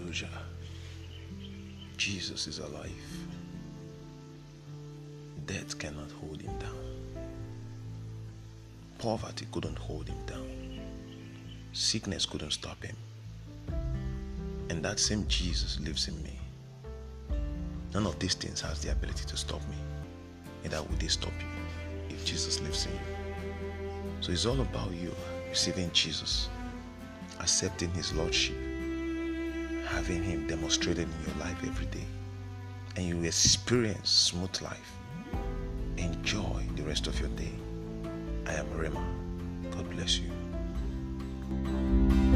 Hallelujah. Jesus is alive. Death cannot hold him down. Poverty couldn't hold him down. Sickness couldn't stop him. And that same Jesus lives in me. None of these things has the ability to stop me. Neither will they stop you if Jesus lives in you. So it's all about you receiving Jesus, accepting his lordship, having him demonstrated in your life every day, and you experience smooth life. Enjoy the rest of your day. I am Rema. God bless you.